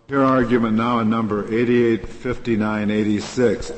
Your argument now in number 885986,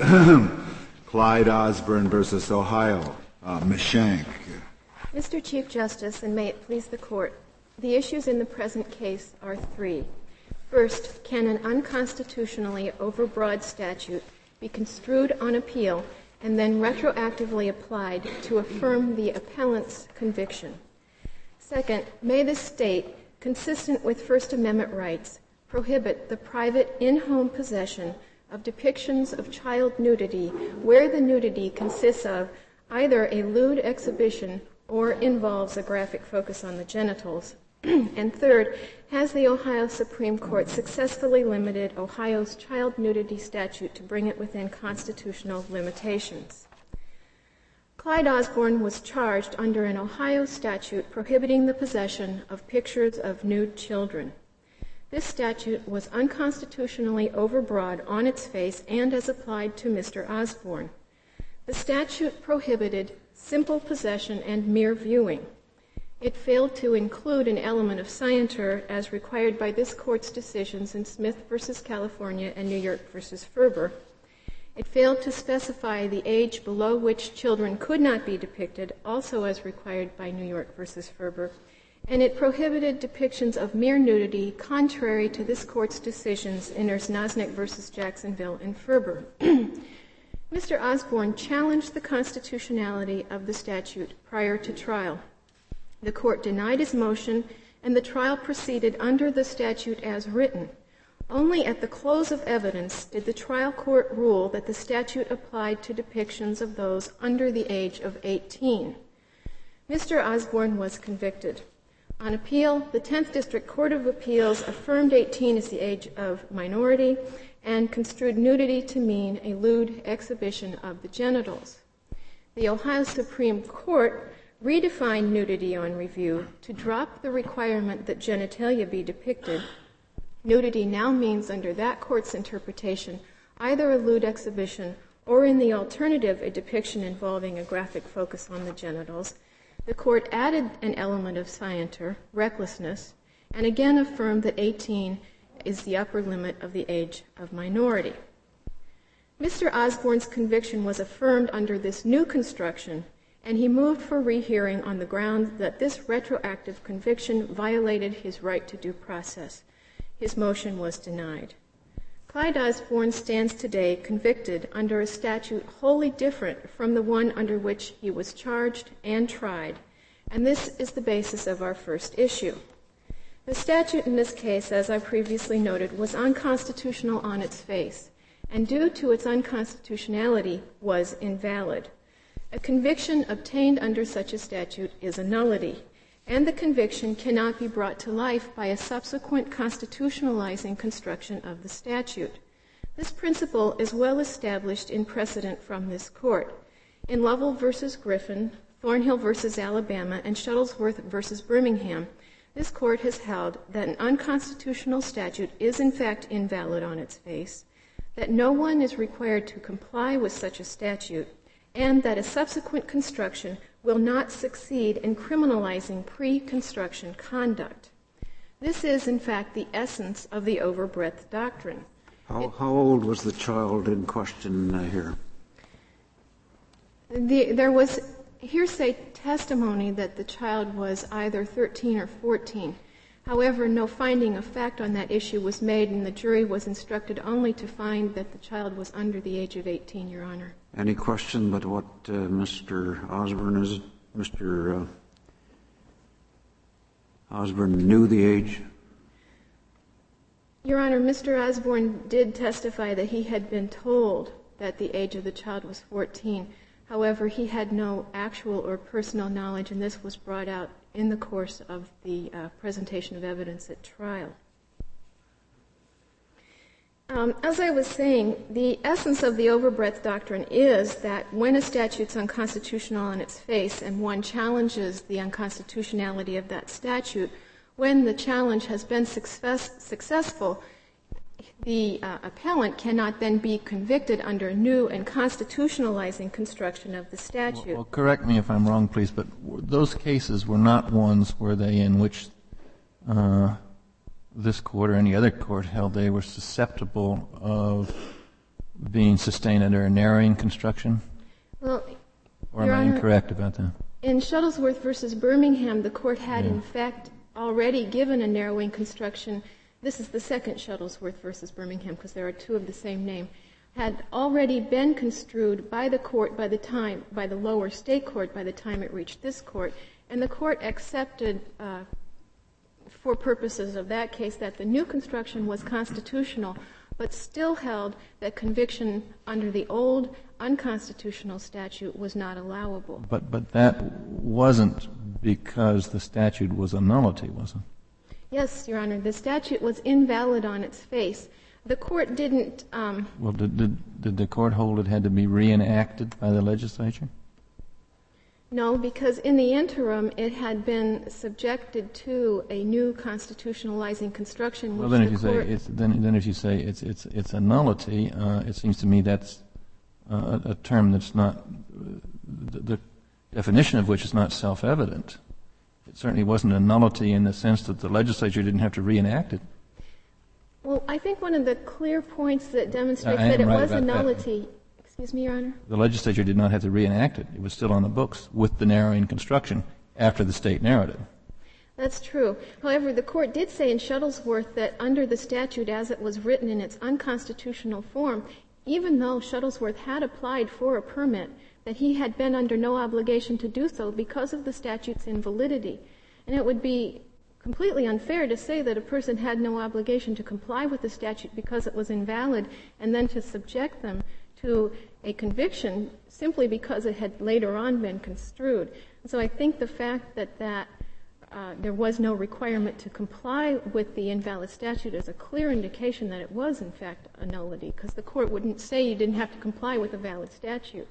Clyde Osborne versus Ohio. Ms. Shank. Mr. Chief Justice, and may it please the Court, the issues in the present case are three. First, can an unconstitutionally overbroad statute be construed on appeal and then retroactively applied to affirm the appellant's conviction? Second, may the state, consistent with First Amendment rights, prohibit the private in-home possession of depictions of child nudity where the nudity consists of either a lewd exhibition or involves a graphic focus on the genitals? And third, has the Ohio Supreme Court successfully limited Ohio's child nudity statute to bring it within constitutional limitations? Clyde Osborne was charged under an Ohio statute prohibiting the possession of pictures of nude children. This statute was unconstitutionally overbroad on its face and as applied to Mr. Osborne. The statute prohibited simple possession and mere viewing. It failed to include an element of scienter as required by this Court's decisions in Smith v. California and New York v. Ferber. It failed to specify the age below which children could not be depicted, also as required by New York v. Ferber. And it prohibited depictions of mere nudity contrary to this Court's decisions in Erznosnik v. Jacksonville and Ferber. Mr. Osborne challenged the constitutionality of the statute prior to trial. The Court denied his motion, and the trial proceeded under the statute as written. Only at the close of evidence did the trial court rule that the statute applied to depictions of those under the age of 18. Mr. Osborne was convicted. On appeal, the 10th District Court of Appeals affirmed 18 as the age of minority and construed nudity to mean a lewd exhibition of the genitals. The Ohio Supreme Court redefined nudity on review to drop the requirement that genitalia be depicted. Nudity now means, under that court's interpretation, either a lewd exhibition or, in the alternative, a depiction involving a graphic focus on the genitals. The court added an element of scienter, recklessness, and again affirmed that 18 is the upper limit of the age of minority. Mr. Osborne's conviction was affirmed under this new construction, and he moved for rehearing on the ground that this retroactive conviction violated his right to due process. His motion was denied. Clyde Osborne stands today convicted under a statute wholly different from the one under which he was charged and tried, and this is the basis of our first issue. The statute in this case, as I previously noted, was unconstitutional on its face, and due to its unconstitutionality was invalid. A conviction obtained under such a statute is a nullity, and the conviction cannot be brought to life by a subsequent constitutionalizing construction of the statute. This principle is well established in precedent from this court. In Lovell v. Griffin, Thornhill v. Alabama, and Shuttlesworth v. Birmingham, this court has held that an unconstitutional statute is in fact invalid on its face, that no one is required to comply with such a statute, and that a subsequent construction will not succeed in criminalizing pre-construction conduct. This is, in fact, the essence of the overbreadth doctrine. How old was the child in question here? There was hearsay testimony that the child was either 13 or 14. However, no finding of fact on that issue was made, and the jury was instructed only to find that the child was under the age of 18, Your Honor. Any question but what Mr. Osborne knew the age? Your Honor, Mr. Osborne did testify that he had been told that the age of the child was 14. However, he had no actual or personal knowledge, and this was brought out in the course of the presentation of evidence at trial. As I was saying, the essence of the overbreadth doctrine is that when a statute's unconstitutional on its face and one challenges the unconstitutionality of that statute, when the challenge has been successful, the appellant cannot then be convicted under a new and constitutionalizing construction of the statute. Well, correct me if I'm wrong, please, but those cases were not ones in which this court or any other court held they were susceptible of being sustained under a narrowing construction? Well, or am Your I Honor, incorrect about that? in Shuttlesworth versus Birmingham, the court had in fact already given a narrowing construction. This is the second Shuttlesworth versus Birmingham because there are two of the same name. Had already been construed by the court by the lower state court by the time it reached this court, and the court accepted for purposes of that case that the new construction was constitutional, but still held that conviction under the old unconstitutional statute was not allowable. But that wasn't because the statute was a nullity, was it? Yes, Your Honor. The statute was invalid on its face. The court didn't... Well, did the court hold it had to be reenacted by the legislature? No, because in the interim, it had been subjected to a new constitutionalizing construction. Well, then if you say it's a nullity, it seems to me that's a term that's not the definition of which is not self-evident. It certainly wasn't a nullity in the sense that the legislature didn't have to reenact it. Well, I think one of the clear points that demonstrates that it was a nullity. Excuse me, Your Honor? The legislature did not have to reenact it. It was still on the books with the narrowing construction after the state narrowed it. That's true. However, the court did say in Shuttlesworth that under the statute as it was written in its unconstitutional form, even though Shuttlesworth had applied for a permit, that he had been under no obligation to do so because of the statute's invalidity. And it would be completely unfair to say that a person had no obligation to comply with the statute because it was invalid and then to subject them to a conviction simply because it had later on been construed. And so I think the fact that there was no requirement to comply with the invalid statute is a clear indication that it was, in fact, a nullity, because the court wouldn't say you didn't have to comply with a valid statute.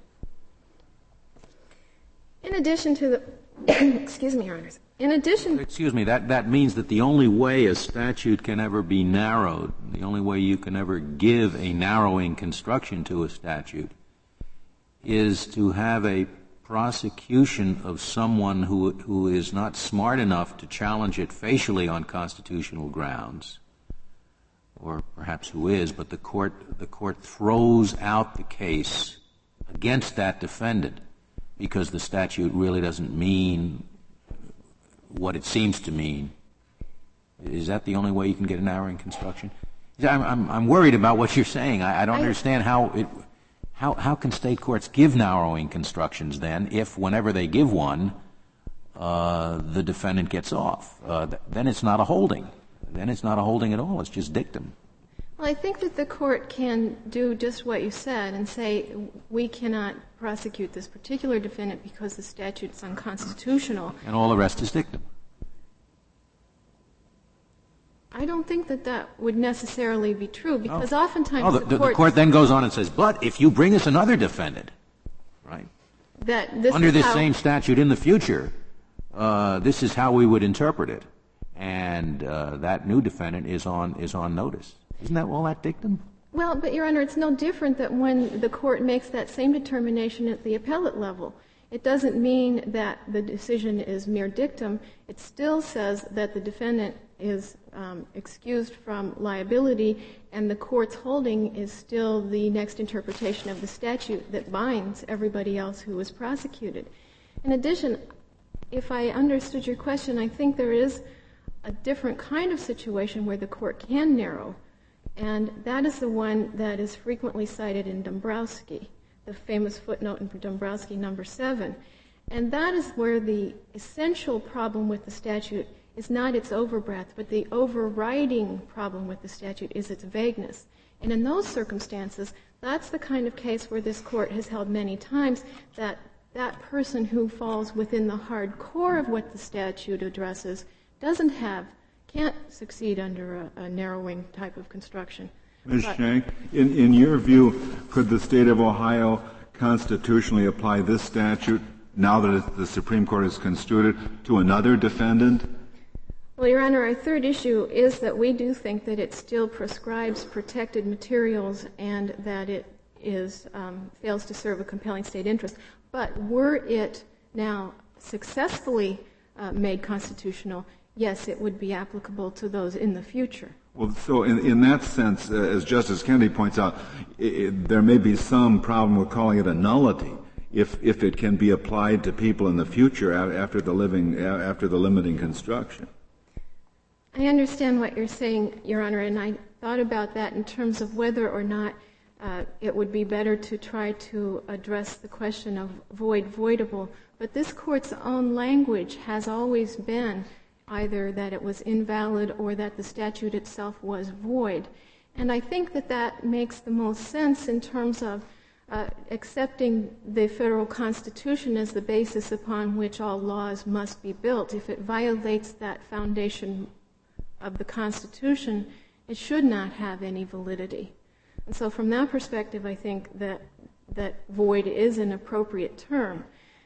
In addition to the excuse me, Your Honors. In addition... Excuse me, that means that the only way a statute can ever be narrowed, the only way you can ever give a narrowing construction to a statute is to have a prosecution of someone who is not smart enough to challenge it facially on constitutional grounds, or perhaps who is, but the court throws out the case against that defendant because the statute really doesn't mean what it seems to mean. Is that the only way you can get a narrowing construction? I'm worried about what you're saying. I don't understand how can state courts give narrowing constructions then if whenever they give one, the defendant gets off. Then it's not a holding. Then it's not a holding at all. It's just dictum. Well, I think that the court can do just what you said and say we cannot prosecute this particular defendant because the statute's unconstitutional. And all the rest is dictum. I don't think that would necessarily be true because oftentimes the court then goes on and says, but if you bring us another defendant, right, under this same statute in the future, this is how we would interpret it. And that new defendant is on notice. Isn't that all that dictum? Well, but, Your Honor, it's no different that when the court makes that same determination at the appellate level. It doesn't mean that the decision is mere dictum. It still says that the defendant is excused from liability, and the court's holding is still the next interpretation of the statute that binds everybody else who was prosecuted. In addition, if I understood your question, I think there is a different kind of situation where the court can narrow, and that is the one that is frequently cited in Dombrowski, the famous footnote in Dombrowski number 7. And that is where the essential problem with the statute is not its overbreadth, but the overriding problem with the statute is its vagueness. And in those circumstances, that's the kind of case where this court has held many times that that person who falls within the hard core of what the statute addresses can't succeed under a narrowing type of construction. Ms. Schenck, in your view, could the state of Ohio constitutionally apply this statute, now that the Supreme Court has construed it, to another defendant? Well, Your Honor, our third issue is that we do think that it still prescribes protected materials and that it fails to serve a compelling state interest. But were it now successfully made constitutional, yes, it would be applicable to those in the future. Well, so in that sense, as Justice Kennedy points out, there may be some problem with calling it a nullity if it can be applied to people in the future after the limiting construction. I understand what you're saying, Your Honor, and I thought about that in terms of whether or not it would be better to try to address the question of voidable. But this Court's own language has always been either that it was invalid or that the statute itself was void. And I think that that makes the most sense in terms of accepting the federal Constitution as the basis upon which all laws must be built. If it violates that foundation of the Constitution, it should not have any validity. And so from that perspective, I think that void is an appropriate term.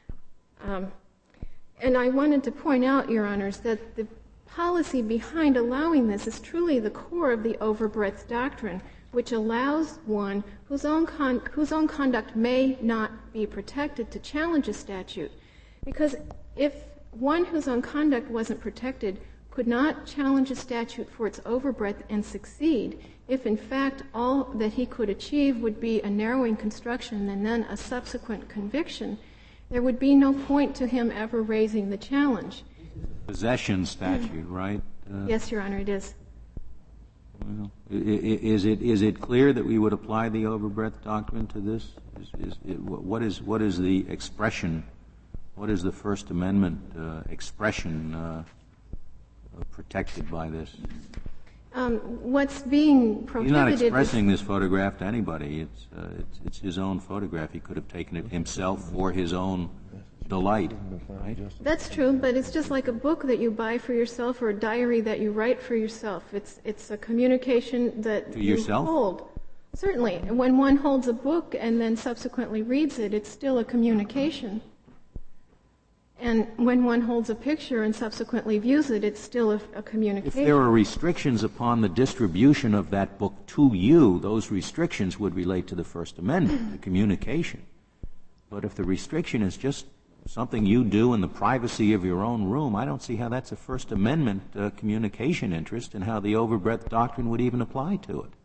And I wanted to point out, Your Honors, that the policy behind allowing this is truly the core of the overbreadth doctrine, which allows one whose own conduct may not be protected to challenge a statute. Because if one whose own conduct wasn't protected could not challenge a statute for its overbreadth and succeed, if in fact all that he could achieve would be a narrowing construction and then a subsequent conviction, there would be no point to him ever raising the challenge. Possession statute, right? Yes, Your Honor, it is. Well, is it clear that we would apply the overbreadth doctrine to this? What is the expression? What is the First Amendment expression protected by this? What's being prohibited? He's not expressing this photograph to anybody. It's his own photograph. He could have taken it himself for his own delight, right? That's true, but it's just like a book that you buy for yourself or a diary that you write for yourself. It's a communication that to yourself? You hold. Certainly. When one holds a book and then subsequently reads it, it's still a communication. And when one holds a picture and subsequently views it, it's still a communication. If there are restrictions upon the distribution of that book to you, those restrictions would relate to the First Amendment, the communication. But if the restriction is just something you do in the privacy of your own room, I don't see how that's a First Amendment communication interest and how the overbreadth doctrine would even apply to it.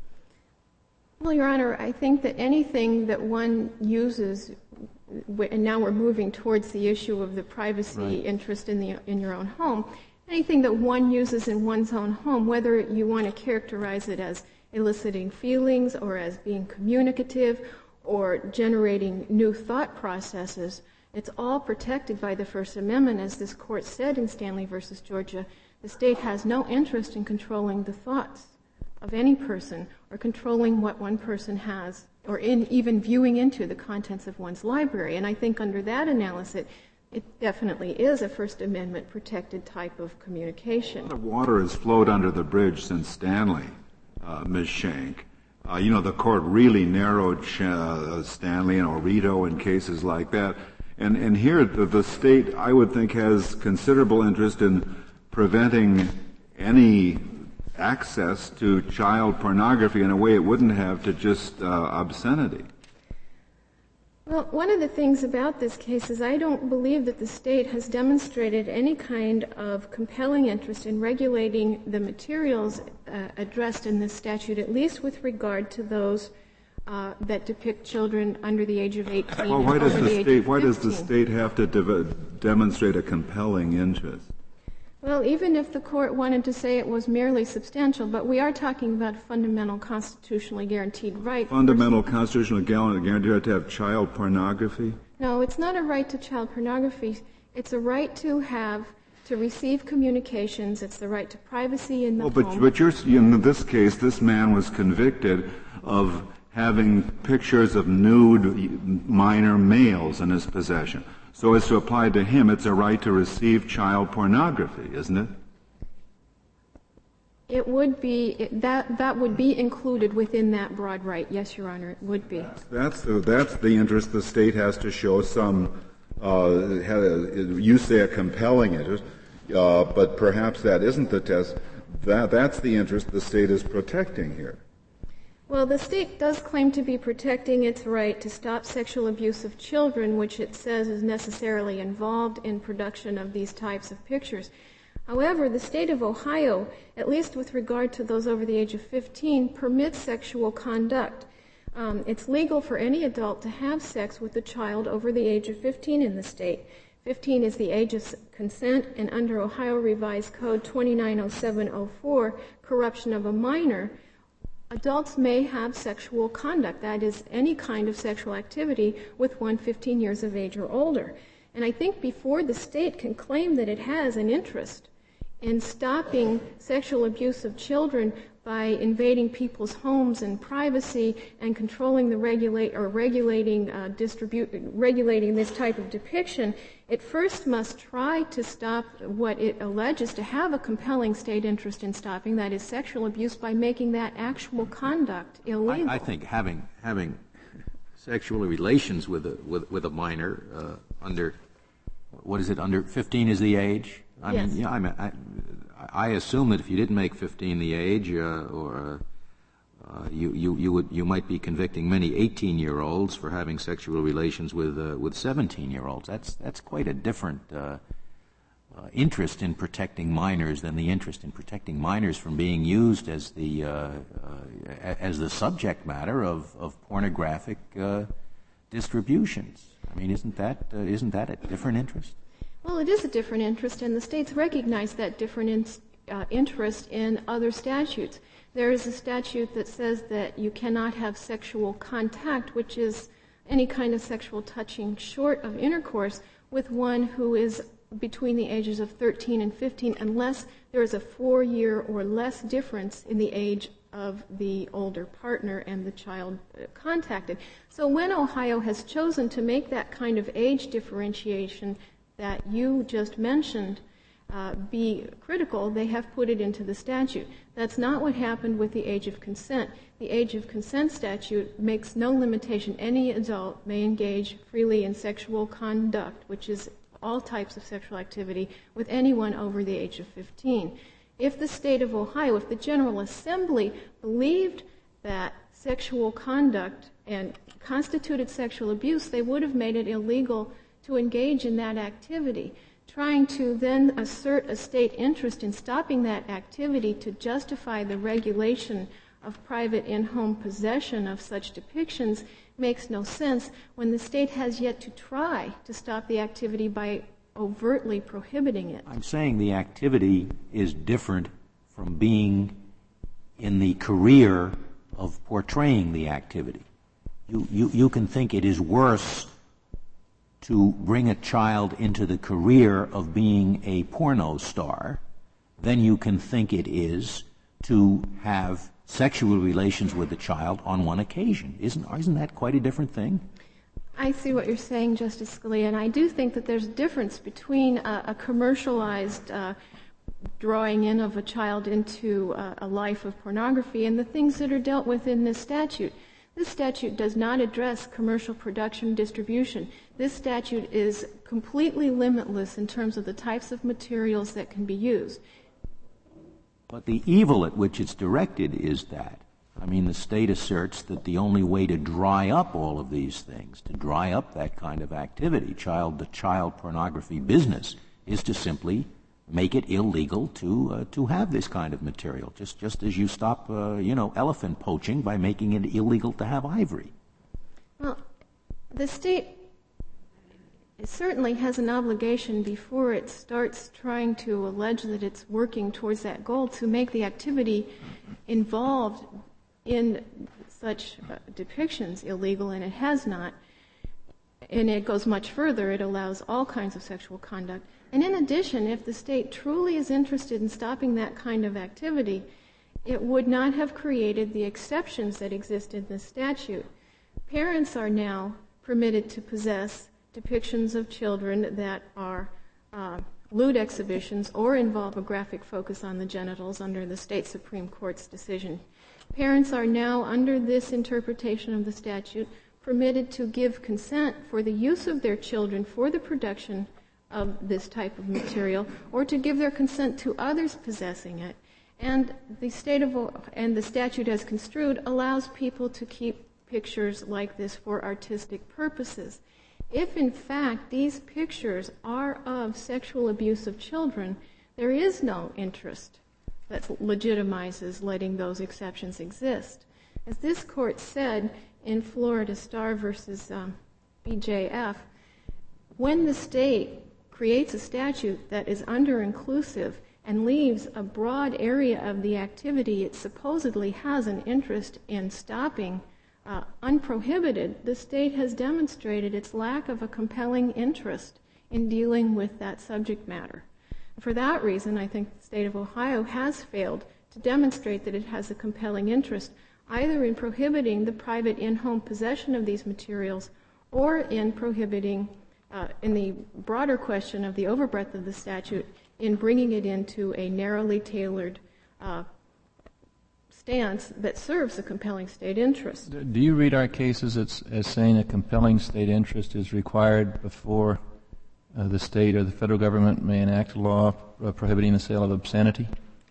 Well, Your Honor, I think that anything that one uses, and now we're moving towards the issue of the privacy interest in your own home, anything that one uses in one's own home, whether you want to characterize it as eliciting feelings or as being communicative or generating new thought processes, it's all protected by the First Amendment. As this Court said in Stanley v. Georgia, the state has no interest in controlling the thoughts of any person or controlling what one person has or in even viewing into the contents of one's library. And I think under that analysis, it definitely is a First Amendment protected type of communication. The water has flowed under the bridge since Stanley, Ms. Schenck. The Court really narrowed Stanley and Orito in cases like that. And here the state, I would think, has considerable interest in preventing any access to child pornography in a way it wouldn't have to just obscenity. Well, one of the things about this case is I don't believe that the state has demonstrated any kind of compelling interest in regulating the materials addressed in this statute, at least with regard to those that depict children under the age of 18 Well, why does the state have to demonstrate a compelling interest? Well, even if the Court wanted to say it was merely substantial, but we are talking about fundamental constitutionally guaranteed right. Fundamental constitutional guaranteed right to have child pornography? No, it's not a right to child pornography. It's a right to receive communications. It's the right to privacy in the home. But in this case, this man was convicted of having pictures of nude minor males in his possession. So as to apply to him, it's a right to receive child pornography, isn't it? It would be that would be included within that broad right. Yes, Your Honor, it would be. That's the interest the state has to show some. You say a compelling interest, but perhaps that isn't the test. That's the interest the state is protecting here. Well, the state does claim to be protecting its right to stop sexual abuse of children, which it says is necessarily involved in production of these types of pictures. However, the state of Ohio, at least with regard to those over the age of 15, permits sexual conduct. It's legal for any adult to have sex with a child over the age of 15 in the state. 15 is the age of consent, and under Ohio Revised Code 290704, corruption of a minor, adults may have sexual conduct, that is, any kind of sexual activity with one 15 years of age or older. And I think before the state can claim that it has an interest in stopping sexual abuse of children by invading people's homes and privacy and controlling the regulating this type of depiction, it first must try to stop what it alleges to have a compelling state interest in stopping, that is sexual abuse, by making that actual conduct illegal. I think having sexual relations with a minor under, what is it, under 15 is the age? Yes. mean, yeah, I assume that if you didn't make 15 the age, you might be convicting many 18-year-olds for having sexual relations with 17-year-olds. That's quite a different interest in protecting minors than the interest in protecting minors from being used as the subject matter of pornographic distributions. I mean, isn't that a different interest? Well, it is a different interest, and the states recognize that different interest in other statutes. There is a statute that says that you cannot have sexual contact, which is any kind of sexual touching short of intercourse, with one who is between the ages of 13 and 15, unless there is a 4-year or less difference in the age of the older partner and the child contacted. So when Ohio has chosen to make that kind of age differentiation that you just mentioned be critical, they have put it into the statute. That's not what happened with the age of consent. The age of consent statute makes no limitation. Any adult may engage freely in sexual conduct, which is all types of sexual activity, with anyone over the age of 15. If the state of Ohio, if the General Assembly believed that sexual conduct and constituted sexual abuse, they would have made it illegal to engage in that activity. Trying to then assert a state interest in stopping that activity to justify the regulation of private in-home possession of such depictions makes no sense when the state has yet to try to stop the activity by overtly prohibiting it. I'm saying the activity is different from being in the career of portraying the activity. You can think it is worse to bring a child into the career of being a porno star than you can think it is to have sexual relations with a child on one occasion. Isn't that quite a different thing? I see what you're saying, Justice Scalia, and I do think that there's a difference between a commercialized drawing in of a child into a life of pornography and the things that are dealt with in this statute. This statute does not address commercial production and distribution. This statute is completely limitless in terms of the types of materials that can be used. But the evil at which it's directed is that. I mean, the state asserts that the only way to dry up all of these things, to dry up that kind of activity, the child pornography business, is to simply make it illegal to have this kind of material, just as you stop, elephant poaching by making it illegal to have ivory. Well, the state certainly has an obligation before it starts trying to allege that it's working towards that goal to make the activity involved in such depictions illegal, and it has not. And it goes much further. It allows all kinds of sexual conduct. And in addition, if the state truly is interested in stopping that kind of activity, it would not have created the exceptions that exist in the statute. Parents are now permitted to possess depictions of children that are lewd exhibitions or involve a graphic focus on the genitals under the state Supreme Court's decision. Parents are now, under this interpretation of the statute, permitted to give consent for the use of their children for the production of this type of material, or to give their consent to others possessing it. And the statute as construed allows people to keep pictures like this for artistic purposes. If in fact these pictures are of sexual abuse of children, there is no interest that legitimizes letting those exceptions exist. As this court said in Florida Star versus BJF, when the state creates a statute that is under-inclusive and leaves a broad area of the activity it supposedly has an interest in stopping unprohibited, the state has demonstrated its lack of a compelling interest in dealing with that subject matter. For that reason, I think the state of Ohio has failed to demonstrate that it has a compelling interest either in prohibiting the private in-home possession of these materials or in prohibiting, in the broader question of the overbreadth of the statute, in bringing it into a narrowly tailored stance that serves a compelling state interest. Do you read our cases as saying a compelling state interest is required before the state or the federal government may enact a law prohibiting the sale of obscenity?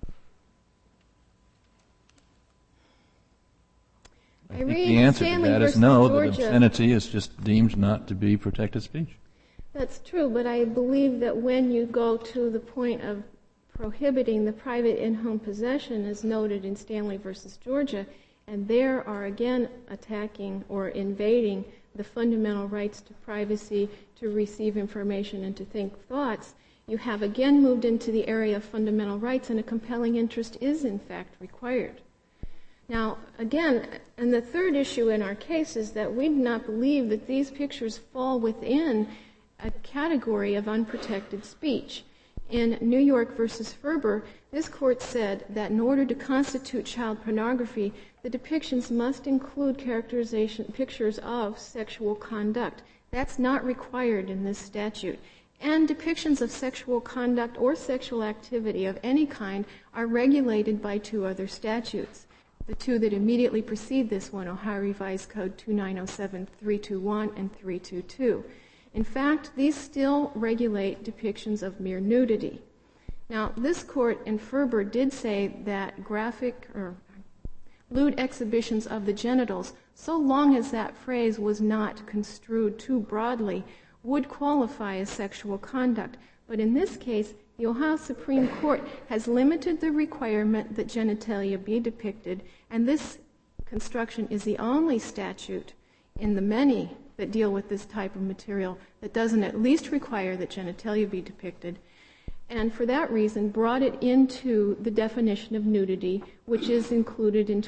I think the answer to that is no, that obscenity is just deemed not to be protected speech. That's true, but I believe that when you go to the point of prohibiting the private in-home possession, as noted in Stanley versus Georgia, and there are again attacking or invading the fundamental rights to privacy, to receive information, and to think thoughts, you have again moved into the area of fundamental rights, and a compelling interest is in fact required. Now, again, and the third issue in our case is that we do not believe that these pictures fall within a category of unprotected speech. In New York versus Ferber, this court said that in order to constitute child pornography, the depictions must include characterization pictures of sexual conduct. That's not required in this statute. And depictions of sexual conduct or sexual activity of any kind are regulated by two other statutes. The two that immediately precede this one, Ohio Revised Code 2907-321 and 322. In fact, these still regulate depictions of mere nudity. Now, this court in Ferber did say that graphic or lewd exhibitions of the genitals, so long as that phrase was not construed too broadly, would qualify as sexual conduct. But in this case, the Ohio Supreme Court has limited the requirement that genitalia be depicted, and this construction is the only statute in the many that deal with this type of material that doesn't at least require that genitalia be depicted, and for that reason brought it into the definition of nudity, which is included in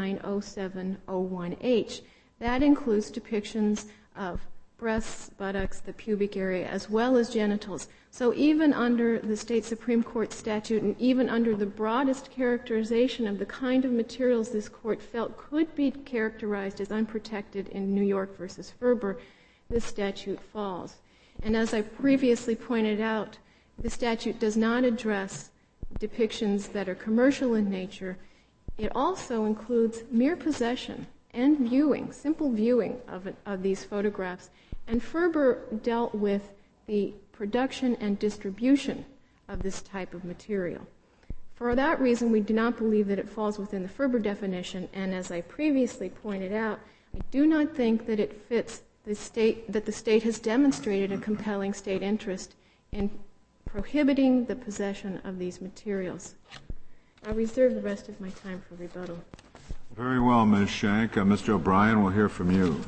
290701H. That includes depictions of breasts, buttocks, the pubic area, as well as genitals. So even under the state Supreme Court statute and even under the broadest characterization of the kind of materials this court felt could be characterized as unprotected in New York versus Ferber, this statute falls. And as I previously pointed out, the statute does not address depictions that are commercial in nature. It also includes mere possession and viewing, simple viewing of these photographs. And Ferber dealt with the production and distribution of this type of material. For that reason, we do not believe that it falls within the Ferber definition, and as I previously pointed out, I do not think that it fits the state, that the state has demonstrated a compelling state interest in prohibiting the possession of these materials. I'll reserve the rest of my time for rebuttal. Very well, Ms. Shank. Mr. O'Brien, we'll hear from you.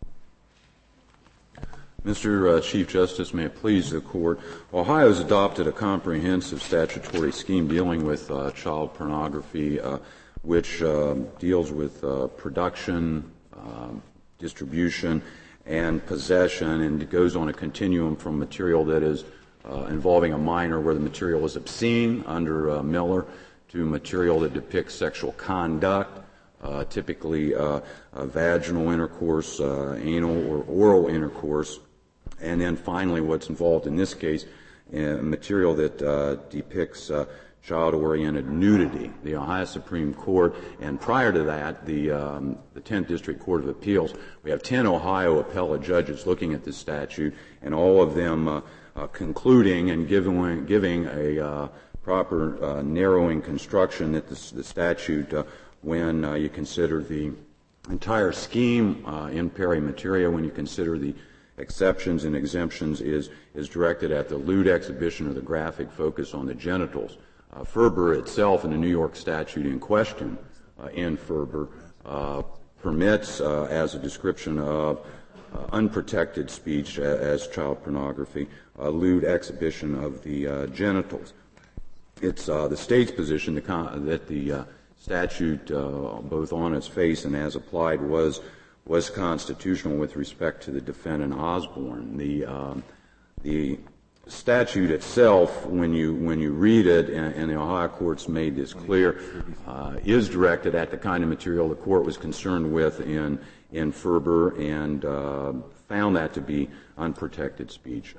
Mr. Chief Justice, may it please the Court, Ohio has adopted a comprehensive statutory scheme dealing with child pornography, which deals with production, distribution, and possession, and it goes on a continuum from material that is involving a minor where the material is obscene under Miller to material that depicts sexual conduct, typically vaginal intercourse, anal or oral intercourse, and then finally what's involved in this case, material that depicts child-oriented nudity. The Ohio Supreme Court, and prior to that, the 10th District Court of Appeals, we have 10 Ohio appellate judges looking at this statute, and all of them concluding and giving a proper narrowing construction that the statute, when you consider the entire scheme in peri materia, when you consider the exceptions and exemptions is directed at the lewd exhibition or the graphic focus on the genitals. Ferber itself, in the New York statute in question, in Ferber, permits as a description of unprotected speech as child pornography, lewd exhibition of the genitals. It's the state's position that the statute, both on its face and as applied, was constitutional with respect to the defendant Osborne. The statute itself, when you read it, and the Ohio courts made this clear, is directed at the kind of material the court was concerned with in Ferber and found that to be unprotected speech.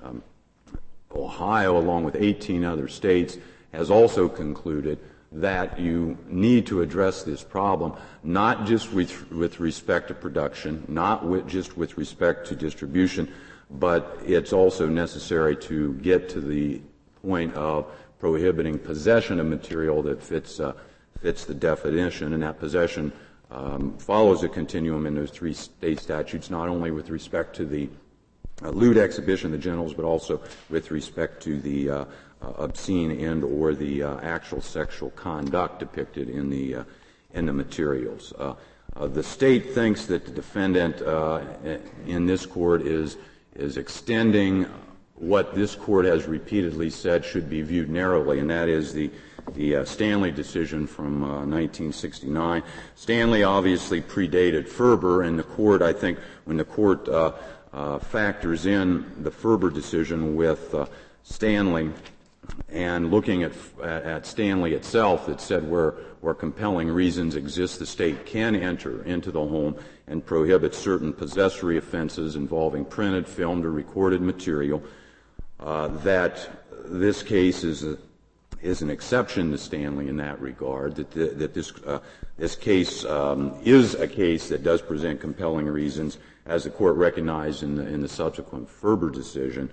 Ohio, along with 18 other states, has also concluded that you need to address this problem, not just with respect to production, not just with respect to distribution, but it's also necessary to get to the point of prohibiting possession of material that fits the definition, and that possession follows a continuum in those three state statutes, not only with respect to the lewd exhibition of the genitals, but also with respect to the obscene and or the actual sexual conduct depicted in the materials. The state thinks that the defendant in this court is extending what this court has repeatedly said should be viewed narrowly, and that is the Stanley decision from 1969. Stanley obviously predated Ferber, and the court, I think, when the court factors in the Ferber decision with Stanley and looking at Stanley itself, that said where compelling reasons exist, the state can enter into the home and prohibit certain possessory offenses involving printed, filmed, or recorded material, that this case is an exception to Stanley in that regard, that this case is a case that does present compelling reasons, as the court recognized in the subsequent Ferber decision.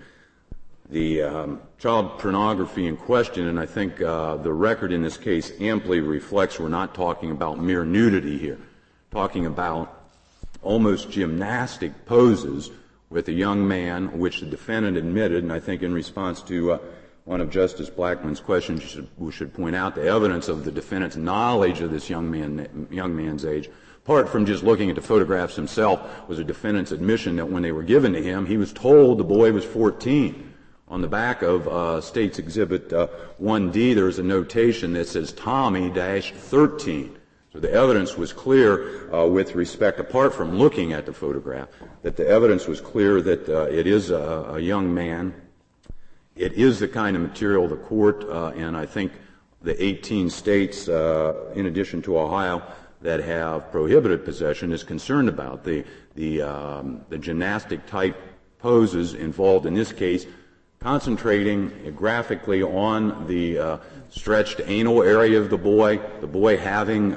The child pornography in question, and I think the record in this case amply reflects we're not talking about mere nudity here, talking about almost gymnastic poses with a young man, which the defendant admitted, and I think in response to one of Justice Blackmun's questions, we should point out the evidence of the defendant's knowledge of this young man's age, apart from just looking at the photographs himself, was a defendant's admission that when they were given to him, he was told the boy was 14. On the back of State's Exhibit 1D, there's a notation that says Tommy-13. So the evidence was clear with respect, apart from looking at the photograph, that the evidence was clear that it is a young man. It is the kind of material the court, and I think the 18 states, in addition to Ohio, that have prohibited possession, is concerned about. The gymnastic-type poses involved in this case, concentrating graphically on the stretched anal area of the boy having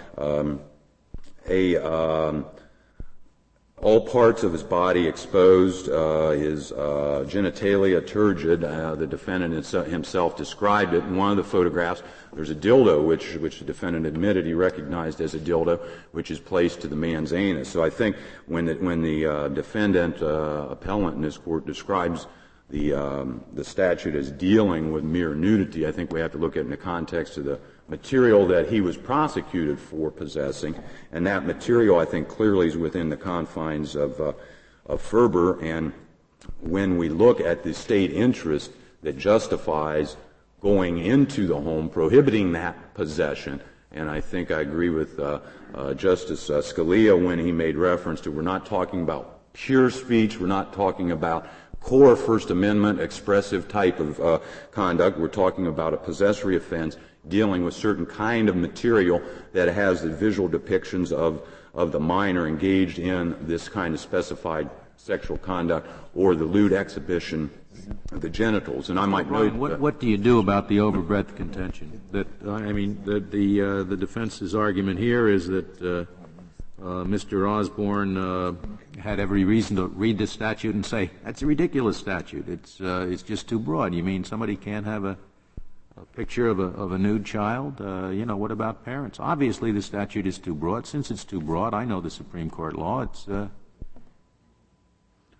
all parts of his body exposed, his genitalia turgid. The defendant himself described it. In one of the photographs, there's a dildo, which the defendant admitted he recognized as a dildo, which is placed to the man's anus. So I think when the defendant, appellant in this court, describes the statute as dealing with mere nudity, I think we have to look at it in the context of the material that he was prosecuted for possessing, and that material, I think, clearly is within the confines of Ferber. And when we look at the state interest that justifies going into the home, prohibiting that possession, and I think I agree with Justice Scalia when he made reference to we're not talking about pure speech, we're not talking about core First Amendment expressive type of conduct. We're talking about a possessory offense dealing with certain kind of material that has the visual depictions of the minor engaged in this kind of specified sexual conduct or the lewd exhibition of the genitals. And I might note what do you do about the overbreadth contention? That the defense's argument here is that Mr. Osborne had every reason to read this statute and say, that's a ridiculous statute. It's just too broad. You mean somebody can't have a picture of a nude child? What about parents? Obviously the statute is too broad. Since it's too broad, I know the Supreme Court law.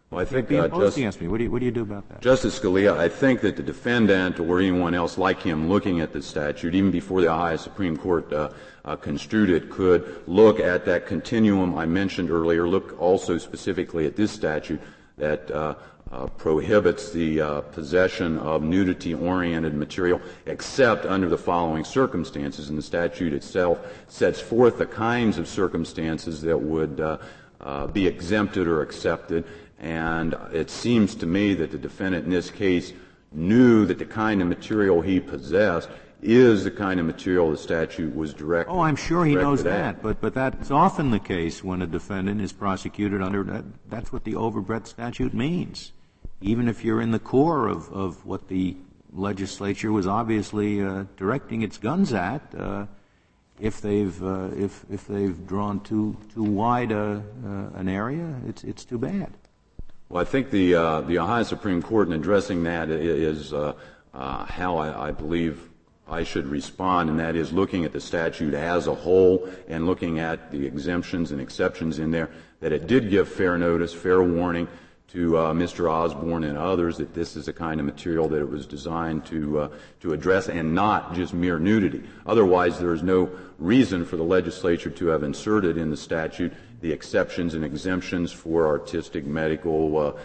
Well, I think Be opposed against me. What do you do about that? Justice Scalia, I think that the defendant or anyone else like him looking at the statute, even before the Ohio Supreme Court construed it, could look at that continuum I mentioned earlier, look also specifically at this statute that prohibits the possession of nudity-oriented material except under the following circumstances. And the statute itself sets forth the kinds of circumstances that would be exempted or accepted. And it seems to me that the defendant in this case knew that the kind of material he possessed is the kind of material the statute was directed. Oh, I'm sure he knows that, but that's often the case when a defendant is prosecuted under that. That's what the overbreadth statute means. Even if you're in the core of what the legislature was obviously directing its guns at, if they've drawn too wide an area, it's too bad. Well, I think the Ohio Supreme Court in addressing that is how I believe I should respond, and that is looking at the statute as a whole and looking at the exemptions and exceptions in there, that it did give fair notice, fair warning to Mr. Osborne and others that this is the kind of material that it was designed to address and not just mere nudity. Otherwise, there is no reason for the legislature to have inserted in the statute the exceptions and exemptions for artistic, medical,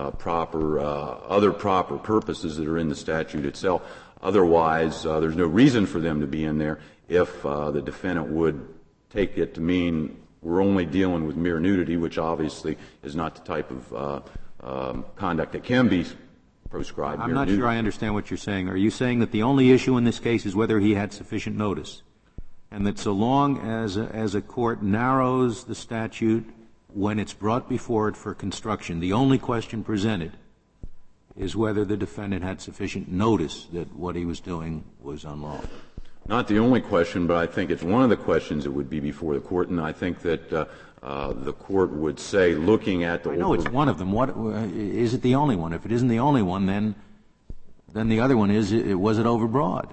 other proper purposes that are in the statute itself. Otherwise, there's no reason for them to be in there if the defendant would take it to mean we're only dealing with mere nudity, which obviously is not the type of conduct that can be proscribed. I'm not sure I understand what you're saying. Are you saying that the only issue in this case is whether he had sufficient notice, and that so long as a court narrows the statute when it's brought before it for construction, the only question presented is whether the defendant had sufficient notice that what he was doing was unlawful? Not the only question, but I think it's one of the questions that would be before the court, and I think that the court would say, looking at the... I know it's one of them. What is it the only one? If it isn't the only one, then the other one is, was it overbroad?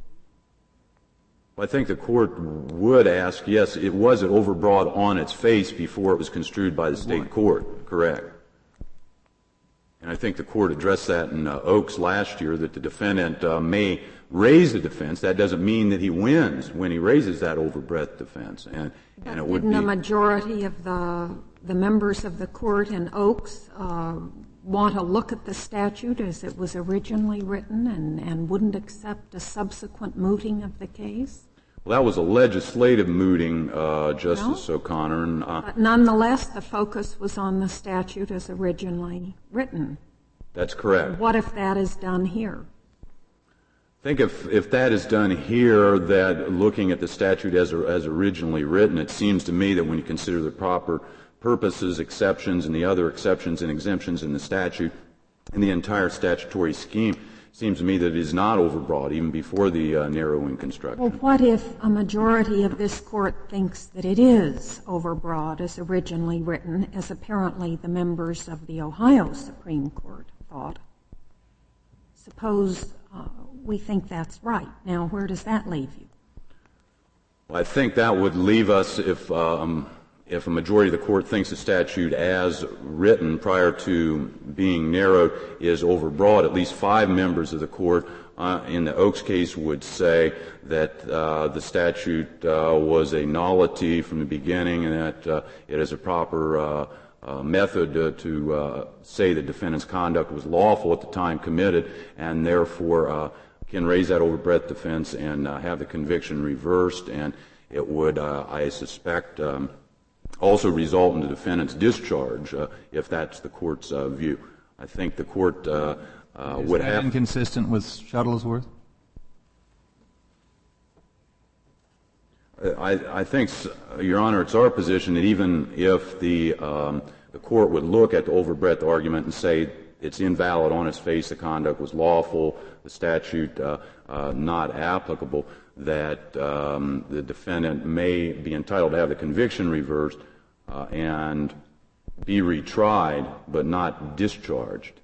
I think the court would ask, yes, was it overbroad on its face before it was construed by the state court, correct. And I think the court addressed that in Oaks last year, that the defendant may raise the defense. That doesn't mean that he wins when he raises that overbreadth defense. And it would be... Didn't a majority of the members of the court in Oaks want to look at the statute as it was originally written and wouldn't accept a subsequent mooting of the case? Well, that was a legislative mooting, Justice O'Connor. But nonetheless, the focus was on the statute as originally written. That's correct. What if that is done here? I think if that is done here, that looking at the statute as originally written, it seems to me that when you consider the proper purposes, exceptions, and the other exceptions and exemptions in the statute and the entire statutory scheme, it seems to me that it is not overbroad, even before the narrowing construction. Well, what if a majority of this court thinks that it is overbroad as originally written, as apparently the members of the Ohio Supreme Court thought? Suppose we think that's right. Now, where does that leave you? Well, I think that would leave us if a majority of the court thinks the statute as written prior to being narrowed is overbroad. At least 5 members of the court in the Oaks case would say that the statute was a nullity from the beginning and that it is a proper method to say the defendant's conduct was lawful at the time committed, and therefore can raise that overbreadth defense and have the conviction reversed, and it would, I suspect, also result in the defendant's discharge if that's the court's view. I think the court would have... Is that inconsistent with Shuttlesworth? I think, Your Honor, it's our position that even if the court would look at the overbreadth argument and say it's invalid on its face, the conduct was lawful, the statute not applicable, that the defendant may be entitled to have the conviction reversed and be retried but not discharged.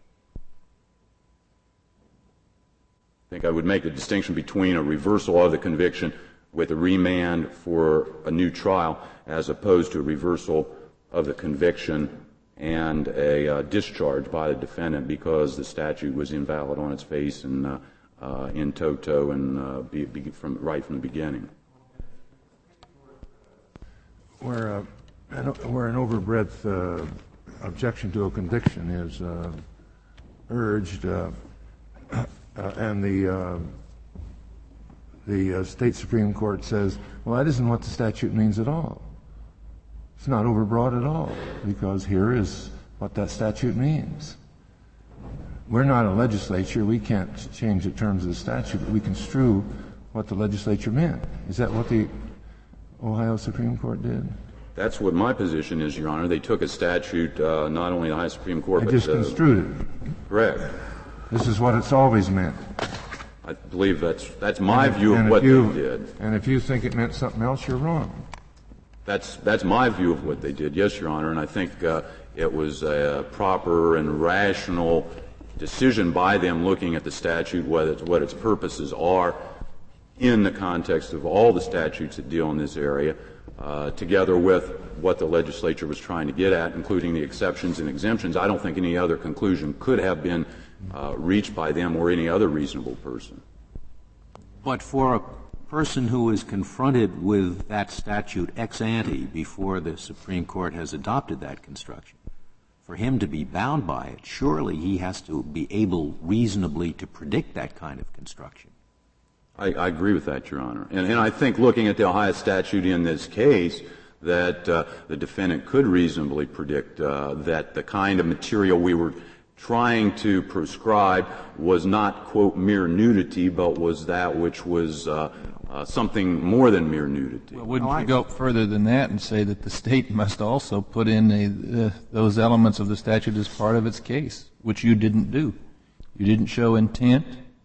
I think I would make the distinction between a reversal of the conviction with a remand for a new trial as opposed to a reversal of the conviction and a discharge by the defendant because the statute was invalid on its face and in toto and right from the beginning. Where an overbreadth objection to a conviction is urged, and the state Supreme Court says, well, that isn't what the statute means at all. It's not overbroad at all, because here is what that statute means. We're not a legislature. We can't change the terms of the statute, but we construe what the legislature meant. Is that what the Ohio Supreme Court did? That's what my position is, Your Honor. They took a statute, not only the Ohio Supreme Court, but just construed it. Correct. This is what it's always meant. I believe that's my view of what they did. And if you think it meant something else, you're wrong. That's my view of what they did, yes, Your Honor, and I think it was a proper and rational decision by them looking at the statute, what its purposes are in the context of all the statutes that deal in this area, together with what the legislature was trying to get at, including the exceptions and exemptions. I don't think any other conclusion could have been reached by them or any other reasonable person. But for a person who is confronted with that statute ex ante before the Supreme Court has adopted that construction, for him to be bound by it, surely he has to be able reasonably to predict that kind of construction. I agree with that, Your Honor. And I think looking at the Ohio statute in this case, that the defendant could reasonably predict that the kind of material we were trying to prescribe was not, quote, mere nudity, but was that which was something more than mere nudity. Well, wouldn't you go further than that and say that the state must also put in those elements of the statute as part of its case, which you didn't do? You didn't show intent.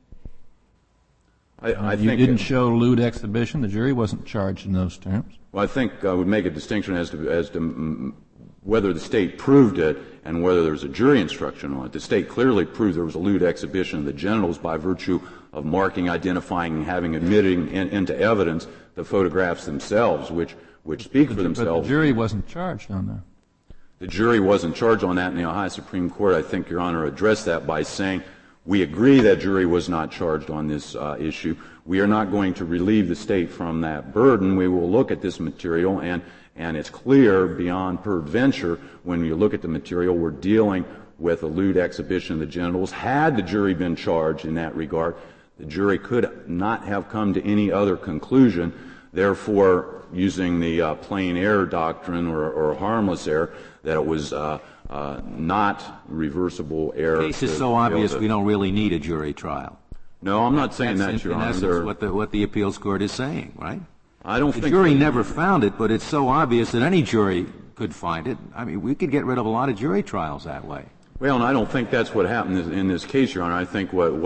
You didn't show lewd exhibition. The jury wasn't charged in those terms. Well, I think I would make a distinction as to whether the state proved it and whether there was a jury instruction on it. The state clearly proved there was a lewd exhibition of the genitals by virtue of marking, identifying, and having admitting into evidence the photographs themselves, which speak for themselves. But the jury wasn't charged on that. The jury wasn't charged on that in the Ohio Supreme Court. I think Your Honor addressed that by saying we agree that jury was not charged on this issue. We are not going to relieve the state from that burden. We will look at this material, and it's clear beyond peradventure when you look at the material we're dealing with a lewd exhibition of the genitals. Had the jury been charged in that regard, the jury could not have come to any other conclusion. Therefore, using the plain error doctrine or harmless error, that it was not reversible error. The case is so obvious we don't really need a jury trial. No, I'm not saying that, Your Honor. That's in essence what the appeals court is saying, right? I don't think the jury never found it, but it's so obvious that any jury could find it. I mean, we could get rid of a lot of jury trials that way. Well, and I don't think that's what happened in this case, Your Honor. I think what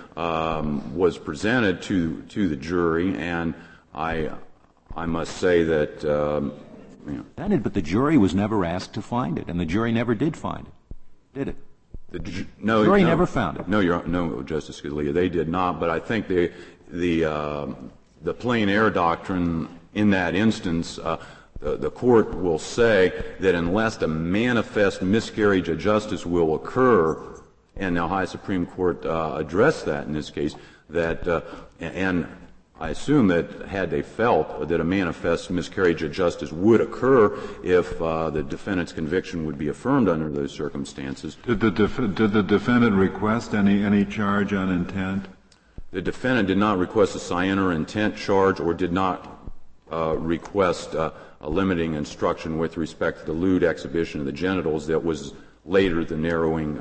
was presented to the jury, and I must say that But the jury was never asked to find it, and the jury never did find it, did it? The jury never found it. No, Justice Scalia, they did not. But I think the plain error doctrine in that instance, the court will say that unless a manifest miscarriage of justice will occur, and the Ohio Supreme Court addressed that in this case, that and I assume that had they felt that a manifest miscarriage of justice would occur if the defendant's conviction would be affirmed under those circumstances. Did the defendant request any charge on intent? The defendant did not request a scienter intent charge or did not request a limiting instruction with respect to the lewd exhibition of the genitals that was later the narrowing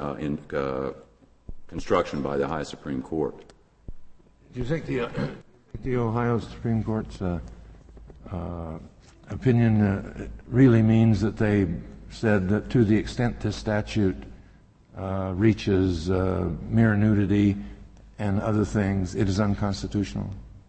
construction by the Ohio Supreme Court. Do you think the Ohio Supreme Court's opinion really means that they said that to the extent this statute reaches mere nudity and other things, it is unconstitutional?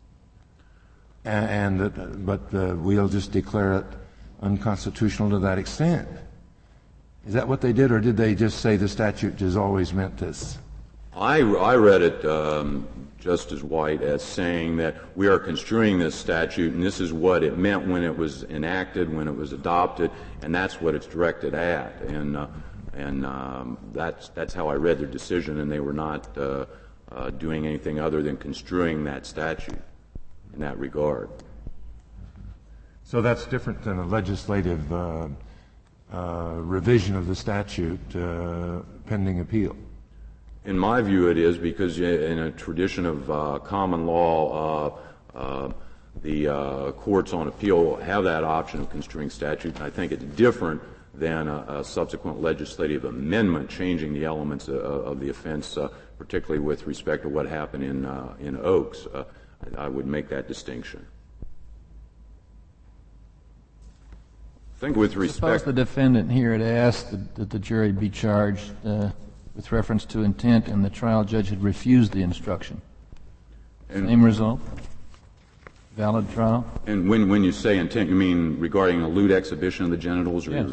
But we'll just declare it unconstitutional to that extent. Is that what they did, or did they just say the statute has always meant this? I read it, Justice White, as saying that we are construing this statute, and this is what it meant when it was enacted, when it was adopted, and that's what it's directed at. And And that's how I read their decision, and they were not doing anything other than construing that statute in that regard. So that's different than a legislative revision of the statute pending appeal. In my view, it is, because in a tradition of common law, the courts on appeal have that option of construing statute, and I think it's different than a subsequent legislative amendment changing the elements of the offense, particularly with respect to what happened in Oaks. I would make that distinction. I think with respect... Suppose the defendant here had asked that the jury be charged with reference to intent, and the trial judge had refused the instruction. Same result? Valid trial? And when you say intent, you mean regarding a lewd exhibition of the genitals? Yes.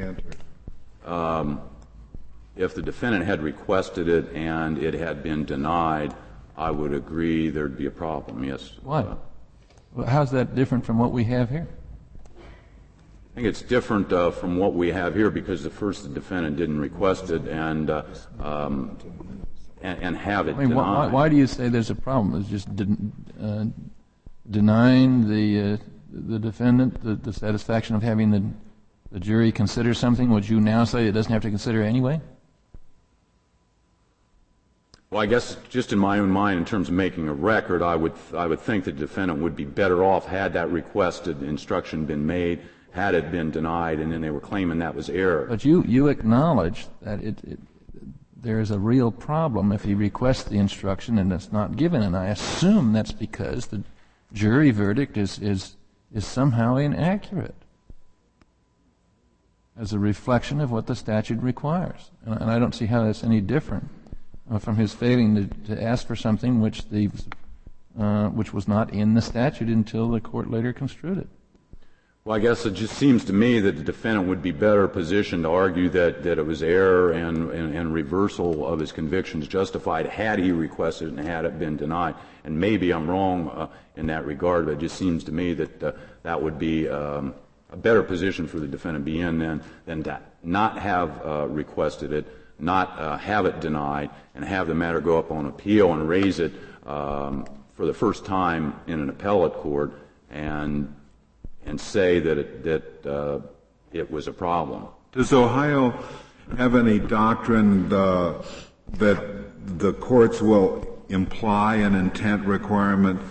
If the defendant had requested it and it had been denied, I would agree there'd be a problem, yes. Why? Well, how's that different from what we have here? I think it's different from what we have here because the defendant didn't request it and have it denied. Why do you say there's a problem? It's just denying the defendant the satisfaction of having the jury consider something which you now say it doesn't have to consider anyway? Well, I guess just in my own mind, in terms of making a record, I would think the defendant would be better off had that requested instruction been made, had it been denied, and then they were claiming that was error. But you acknowledge that there is a real problem if he requests the instruction and it's not given, and I assume that's because the jury verdict is somehow inaccurate as a reflection of what the statute requires. And I don't see how that's any different from his failing to ask for something which was not in the statute until the court later construed it. Well, I guess it just seems to me that the defendant would be better positioned to argue that it was error and reversal of his convictions justified had he requested it and had it been denied. And maybe I'm wrong in that regard, but it just seems to me that that would be a better position for the defendant to be in than to not have requested it, not have it denied, and have the matter go up on appeal and raise it for the first time in an appellate court and say that it was a problem. Does Ohio have any doctrine that the courts will imply an intent requirement?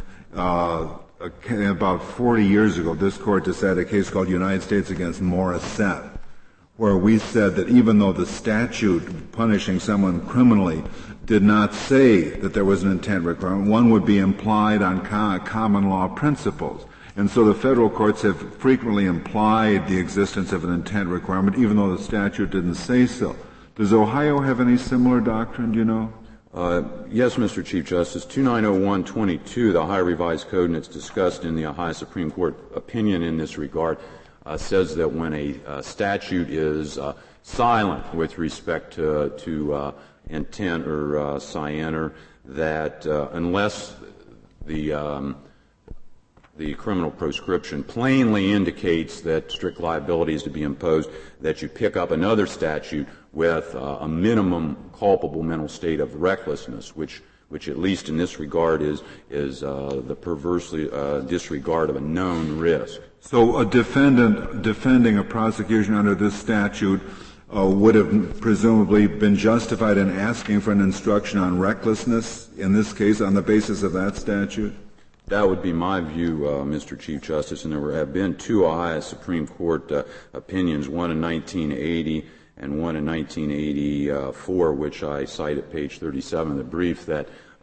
About 40 years ago, this court decided a case called United States against Morissette, where we said that even though the statute punishing someone criminally did not say that there was an intent requirement, one would be implied on common law principles. And so the federal courts have frequently implied the existence of an intent requirement, even though the statute didn't say so. Does Ohio have any similar doctrine, do you know? Yes, Mr. Chief Justice. 290122, the Ohio Revised Code, and it's discussed in the Ohio Supreme Court opinion in this regard, says that when a statute is silent with respect to intent or scienter, that unless the criminal proscription plainly indicates that strict liability is to be imposed, that you pick up another statute with a minimum culpable mental state of recklessness, which at least in this regard is the perversely disregard of a known risk. So a defendant defending a prosecution under this statute would have presumably been justified in asking for an instruction on recklessness, in this case, on the basis of that statute? That would be my view, Mr. Chief Justice, and there have been two Ohio Supreme Court opinions, one in 1980 and one in 1984, which I cite at page 37 of the brief, that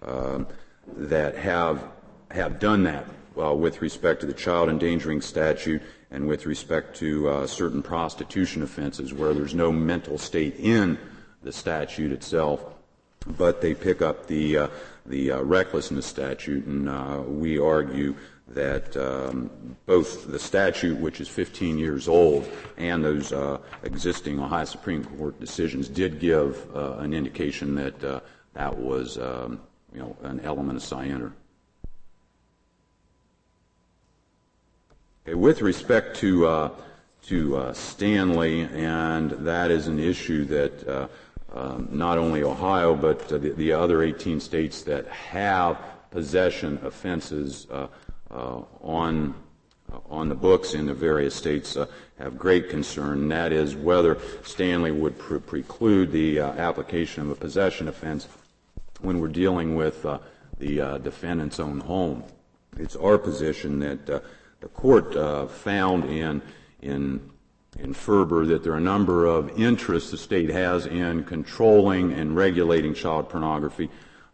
have done that with respect to the child endangering statute and with respect to certain prostitution offenses where there's no mental state in the statute itself, but they pick up the recklessness statute, and we argue that both the statute, which is 15 years old, and those existing Ohio Supreme Court decisions did give an indication that that was an element of scienter. Okay, with respect to Stanley, and that is an issue that not only Ohio but the other 18 states that have possession offenses on the books in the various states have great concern, and that is whether Stanley would preclude the application of a possession offense when we're dealing with the defendant's own home. It's our position that the court found in Ferber that there are a number of interests the state has in controlling and regulating child pornography,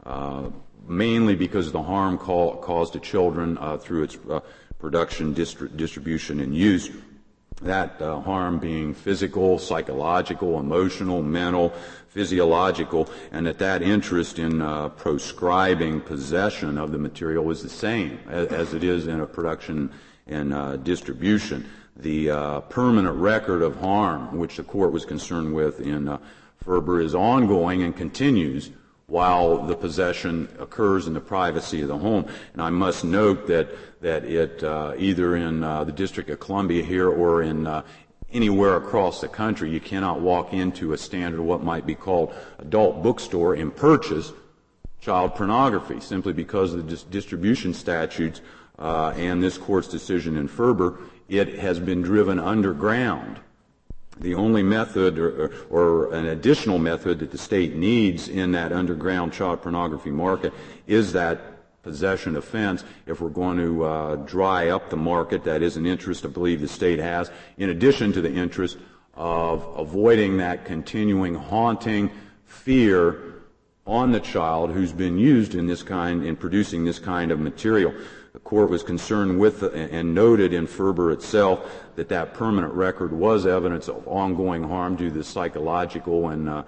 mainly because of the harm caused to children through its production, distribution, and use. That harm being physical, psychological, emotional, mental, physiological, and that interest in proscribing possession of the material is the same as it is in a production and distribution. The permanent record of harm, which the court was concerned with in Ferber, is ongoing and continues while the possession occurs in the privacy of the home. And I must note that it either in the District of Columbia here or in anywhere across the country, you cannot walk into a standard what might be called adult bookstore and purchase child pornography simply because of the distribution statutes and this court's decision in Ferber. It has been driven underground. The only method or an additional method that the state needs in that underground child pornography market is that possession offense. If we're going to dry up the market, that is an interest I believe the state has, in addition to the interest of avoiding that continuing haunting fear on the child who's been used in producing this kind of material. The court was concerned with and noted in Ferber itself that permanent record was evidence of ongoing harm due to the psychological and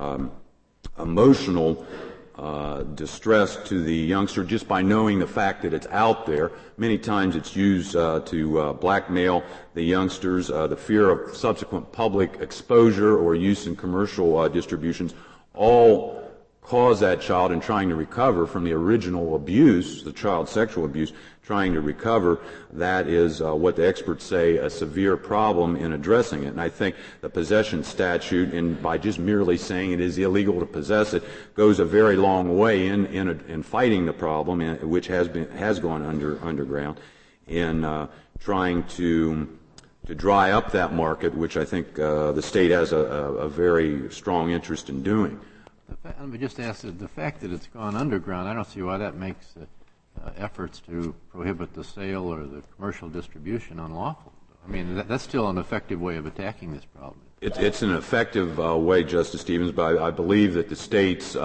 emotional distress to the youngster just by knowing the fact that it's out there. Many times it's used to blackmail the youngsters. The fear of subsequent public exposure or use in commercial distributions all cause that child in trying to recover from the original abuse, the child sexual abuse, trying to recover. That is what the experts say a severe problem in addressing it. And I think the possession statute, and by just merely saying it is illegal to possess it, goes a very long way in fighting the problem, which has gone underground, in trying to dry up that market, which I think the state has a very strong interest in doing. Let me just ask, the fact that it's gone underground, I don't see why that makes efforts to prohibit the sale or the commercial distribution unlawful. I mean, that's still an effective way of attacking this problem. It's an effective way, Justice Stevens, but I believe that the states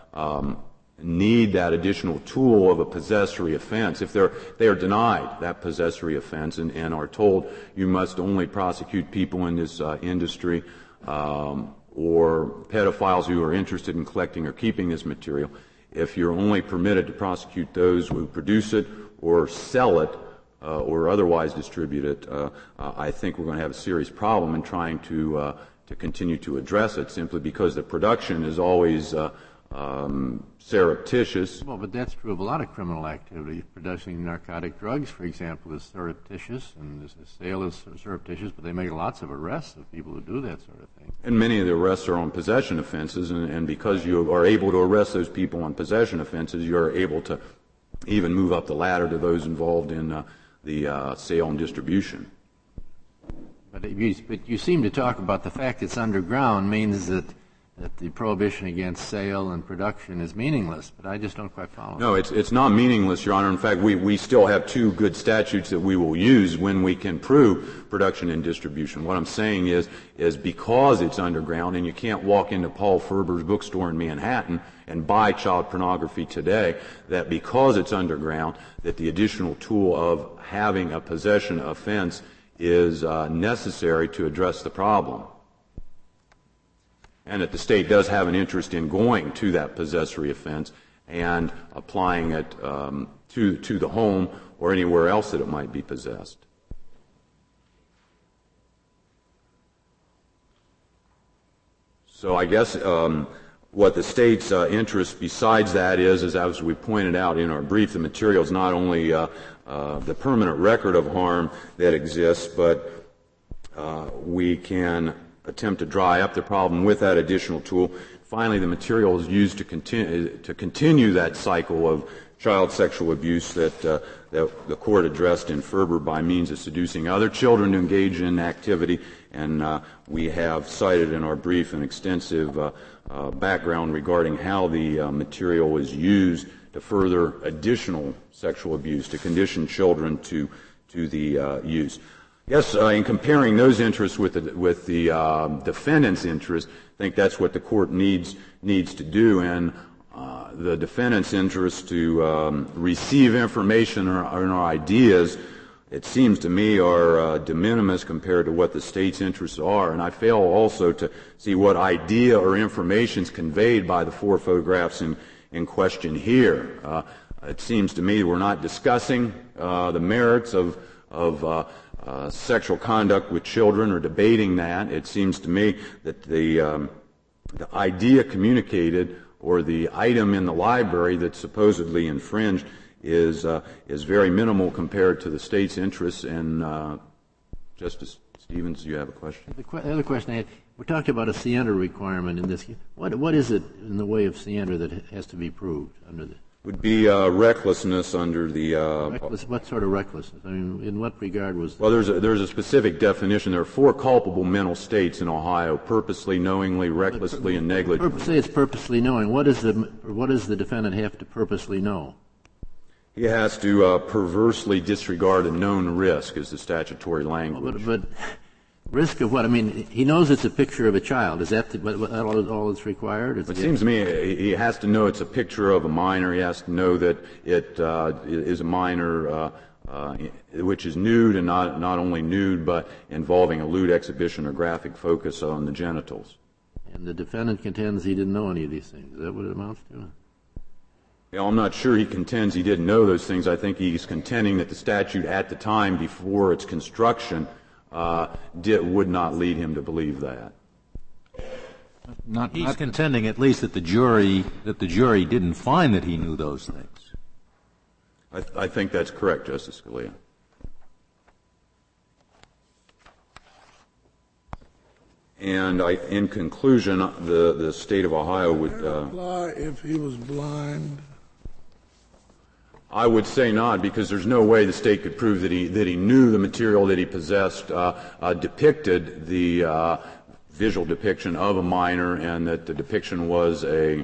need that additional tool of a possessory offense. If they are denied that possessory offense and are told you must only prosecute people in this industry or pedophiles who are interested in collecting or keeping this material, if you're only permitted to prosecute those who produce it or sell it or otherwise distribute it, I think we're going to have a serious problem in trying to continue to address it, simply because the production is always surreptitious. Well, but that's true of a lot of criminal activity. Producing narcotic drugs, for example, is surreptitious, and the sale is surreptitious, but they make lots of arrests of people who do that sort of thing. And many of the arrests are on possession offenses, and because you are able to arrest those people on possession offenses, you're able to even move up the ladder to those involved in the sale and distribution. But you seem to talk about the fact it's underground means that the prohibition against sale and production is meaningless, but I just don't quite follow. No, it's not meaningless, Your Honor. In fact, we still have two good statutes that we will use when we can prove production and distribution. What I'm saying is because it's underground and you can't walk into Paul Ferber's bookstore in Manhattan and buy child pornography today, that because it's underground, that the additional tool of having a possession offense is necessary to address the problem. And that the state does have an interest in going to that possessory offense and applying it to the home or anywhere else that it might be possessed. So I guess what the state's interest besides that is as we pointed out in our brief, the material is not only the permanent record of harm that exists, but we can attempt to dry up the problem with that additional tool. Finally, the material is used to continue that cycle of child sexual abuse that the court addressed in Ferber by means of seducing other children to engage in activity. And we have cited in our brief an extensive background regarding how the material is used to further additional sexual abuse, to condition children to the use. Yes, in comparing those interests with the defendant's interest, I think that's what the court needs to do. And the defendant's interest to receive information or ideas, it seems to me, are de minimis compared to what the state's interests are. And I fail also to see what idea or information is conveyed by the 4 photographs in question here. It seems to me we're not discussing the merits of sexual conduct with children or debating that. It seems to me that the idea communicated or the item in the library that's supposedly infringed is very minimal compared to the state's interests. And Justice Stevens, do you have a question? The other question I had, we talked about a scienter requirement in this. What is it in the way of scienter that has to be proved under the? Would be recklessness under the. What sort of recklessness? I mean, in what regard was? Well, there's a specific definition. There are 4 culpable mental states in Ohio: purposely, knowingly, recklessly, and negligently. Say it's purposely knowing. What does the defendant have to purposely know? He has to perversely disregard a known risk, is the statutory language. But risk of what? I mean, he knows it's a picture of a child. Is that all that's required? It seems to me he has to know it's a picture of a minor. He has to know that it is a minor which is nude, and not only nude, but involving a lewd exhibition or graphic focus on the genitals. And the defendant contends he didn't know any of these things. Is that what it amounts to? Yeah, I'm not sure he contends he didn't know those things. I think he's contending that the statute at the time before its construction would not lead him to believe that. He's contending at least that the jury didn't find that he knew those things. I think that's correct, Justice Scalia. And in conclusion, the state of Ohio would apply if he was blind. I would say not, because there's no way the state could prove that he knew the material that he possessed depicted the visual depiction of a minor, and that the depiction was a.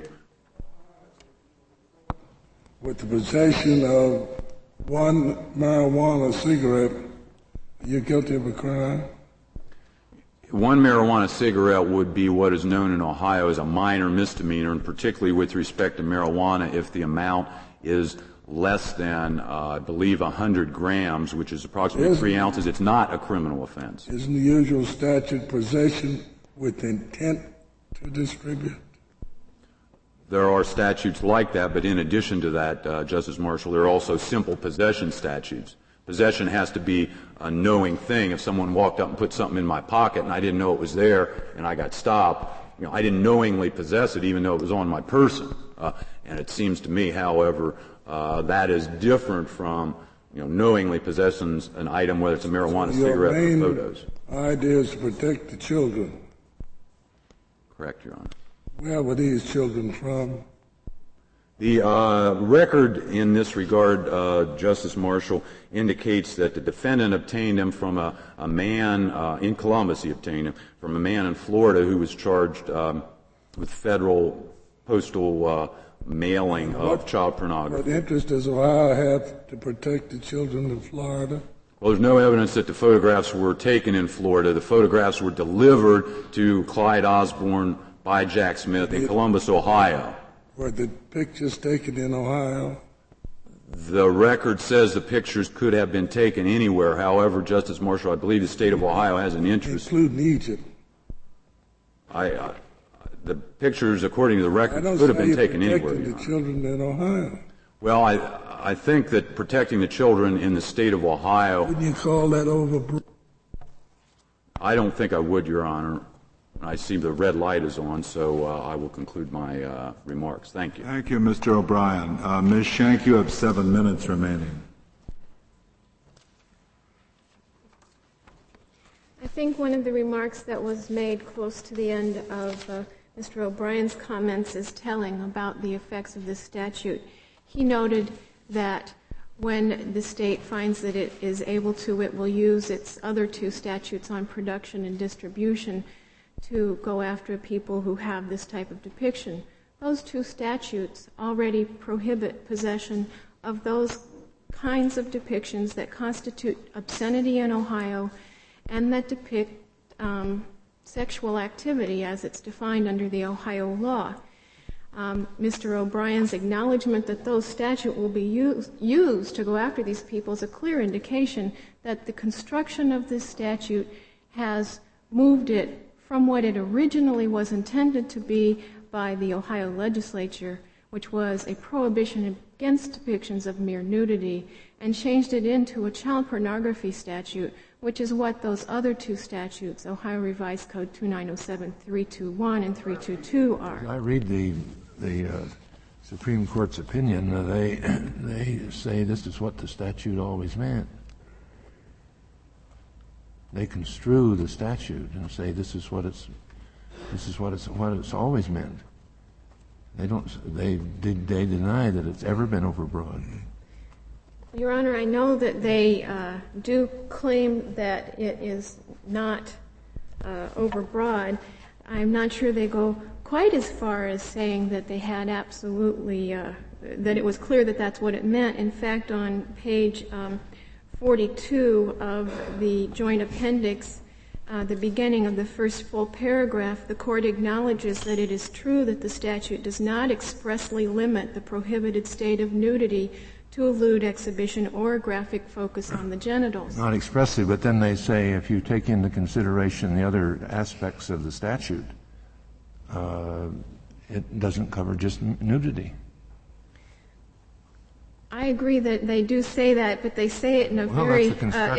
With the possession of 1 marijuana cigarette, you're guilty of a crime? 1 marijuana cigarette would be what is known in Ohio as a minor misdemeanor, and particularly with respect to marijuana, if the amount is less than, I believe, 100 grams, which is approximately 3 ounces, it's not a criminal offense. Isn't the usual statute possession with intent to distribute? There are statutes like that, but in addition to that, Justice Marshall, there are also simple possession statutes. Possession has to be a knowing thing. If someone walked up and put something in my pocket and I didn't know it was there and I got stopped, I didn't knowingly possess it even though it was on my person. And it seems to me, however, that is different from knowingly possessing an item, whether it's a marijuana cigarette or photos. Your main idea is to protect the children. Correct, Your Honor. Where were these children from? The record in this regard, Justice Marshall, indicates that the defendant obtained them from a man in Columbus. He obtained them from a man in Florida who was charged with federal postal mailing of child pornography. What interest does Ohio have to protect the children in Florida? Well, there's no evidence that the photographs were taken in Florida. The photographs were delivered to Clyde Osborne by Jack Smith in Columbus, Ohio. Were the pictures taken in Ohio? The record says the pictures could have been taken anywhere. However, Justice Marshall, I believe the state of Ohio has an interest. Including Egypt. The pictures, according to the record, could have been taken anywhere. The children in Ohio. Well, I think that protecting the children in the state of Ohio. Wouldn't you call that overbroad? I don't think I would, Your Honor. I see the red light is on, so I will conclude my remarks. Thank you. Thank you, Mr. O'Brien. Ms. Shank, you have 7 minutes remaining. I think one of the remarks that was made close to the end of Mr. O'Brien's comments is telling about the effects of this statute. He noted that when the state finds that it is able to, it will use its other two statutes on production and distribution to go after people who have this type of depiction. Those two statutes already prohibit possession of those kinds of depictions that constitute obscenity in Ohio and that depict sexual activity as it's defined under the Ohio law. Mr. O'Brien's acknowledgement that those statutes will be used to go after these people is a clear indication that the construction of this statute has moved it from what it originally was intended to be by the Ohio legislature, which was a prohibition against depictions of mere nudity, and changed it into a child pornography statute, which is what those other two statutes, Ohio Revised Code 2907-321 and 322, are. I read the Supreme Court's opinion. They say this is what the statute always meant. They construe the statute and say this is what it's always meant. They deny that it's ever been overbroad. Your Honor, I know that they do claim that it is not overbroad. I'm not sure they go quite as far as saying that they had absolutely, that it was clear that that's what it meant. In fact, on page 42 of the joint appendix, the beginning of the first full paragraph, the Court acknowledges that it is true that the statute does not expressly limit the prohibited state of nudity to a lewd exhibition or a graphic focus on the genitals. Not expressly, but then they say if you take into consideration the other aspects of the statute, it doesn't cover just nudity. I agree that they do say that, but they say it in a very,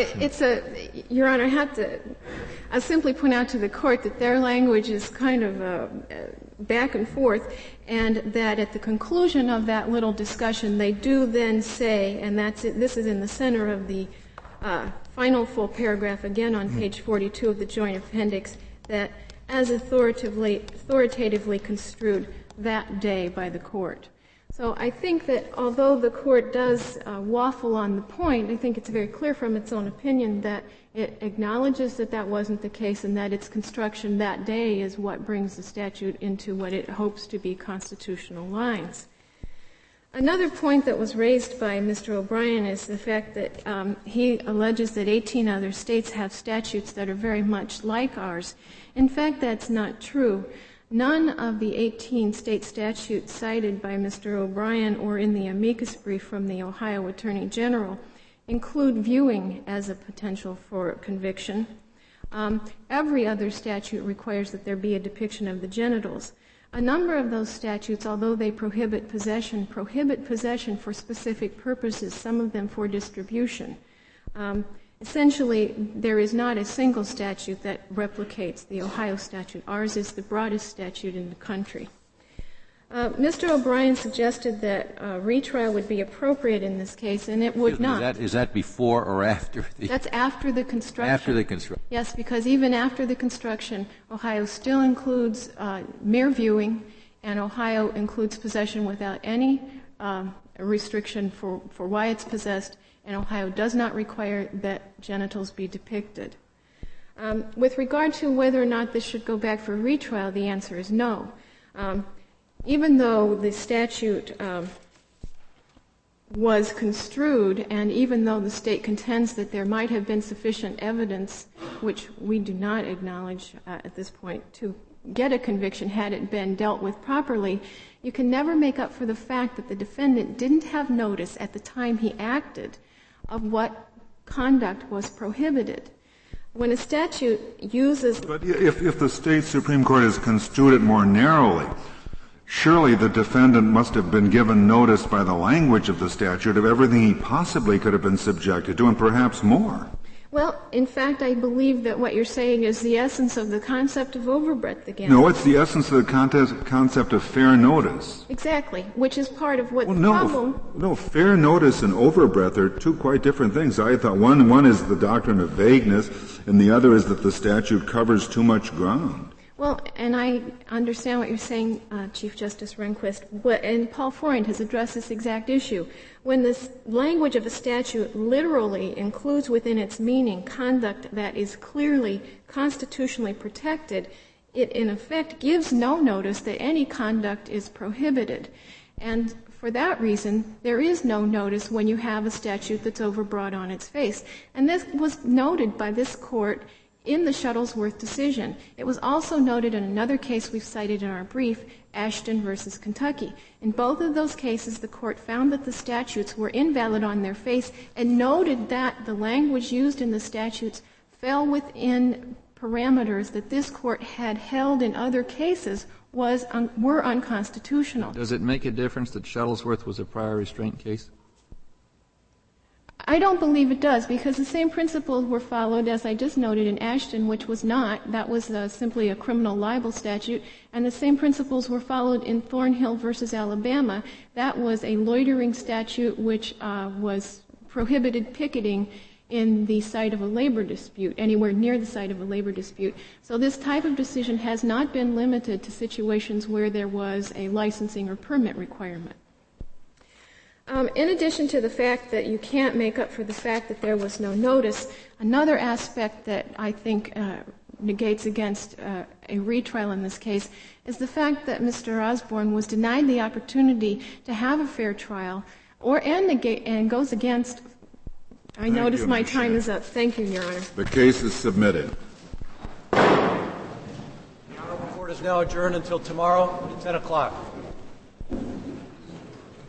Your Honor, I'll simply point out to the Court that their language is kind of back and forth, and that at the conclusion of that little discussion, they do then say, and this is in the center of the final full paragraph, again on page 42 of the joint appendix, that as authoritatively construed that day by the Court. So I think that although the Court does waffle on the point, I think it's very clear from its own opinion that it acknowledges that that wasn't the case and that its construction that day is what brings the statute into what it hopes to be constitutional lines. Another point that was raised by Mr. O'Brien is the fact that he alleges that 18 other states have statutes that are very much like ours. In fact, that's not true. None of the 18 state statutes cited by Mr. O'Brien or in the amicus brief from the Ohio Attorney General include viewing as a potential for conviction. Every other statute requires that there be a depiction of the genitals. A number of those statutes, although they prohibit possession for specific purposes, some of them for distribution. Essentially, there is not a single statute that replicates the Ohio statute. Ours is the broadest statute in the country. Mr. O'Brien suggested that retrial would be appropriate in this case, and it would not. Is that before or after? That's after the construction. After the construction. Yes, because even after the construction, Ohio still includes mere viewing, and Ohio includes possession without any restriction for why it's possessed, and Ohio does not require that genitals be depicted. With regard to whether or not this should go back for retrial, the answer is no. Even though the statute was construed, and even though the state contends that there might have been sufficient evidence, which we do not acknowledge at this point, to get a conviction had it been dealt with properly, you can never make up for the fact that the defendant didn't have notice at the time he acted of what conduct was prohibited. When a statute uses... But if the state Supreme Court has construed it more narrowly, surely the defendant must have been given notice by the language of the statute of everything he possibly could have been subjected to, and perhaps more. Well, in fact, I believe that what you're saying is the essence of the concept of overbreadth again. No, it's the essence of the concept of fair notice. Exactly, which is part of what the problem... No, fair notice and overbreadth are two quite different things. I thought one is the doctrine of vagueness, and the other is that the statute covers too much ground. Well, and I understand what you're saying, Chief Justice Rehnquist, and Paul Freund has addressed this exact issue. When the language of a statute literally includes within its meaning conduct that is clearly constitutionally protected, it in effect gives no notice that any conduct is prohibited. And for that reason, there is no notice when you have a statute that's overbroad on its face. And this was noted by this Court in the Shuttlesworth decision. It was also noted in another case we've cited in our brief, Ashton versus Kentucky. In both of those cases, the Court found that the statutes were invalid on their face and noted that the language used in the statutes fell within parameters that this Court had held in other cases were unconstitutional. Does it make a difference that Shuttlesworth was a prior restraint case? I don't believe it does, because the same principles were followed, as I just noted, in Ashton, which was not. That was simply a criminal libel statute. And the same principles were followed in Thornhill versus Alabama. That was a loitering statute which was prohibited picketing in the site of a labor dispute, anywhere near the site of a labor dispute. So this type of decision has not been limited to situations where there was a licensing or permit requirement. In addition to the fact that you can't make up for the fact that there was no notice, another aspect that I think negates against a retrial in this case is the fact that Mr. Osborne was denied the opportunity to have a fair trial and goes against... I notice my time is up. Thank you, Your Honor. The case is submitted. The Honorable Court is now adjourned until tomorrow at 10 o'clock.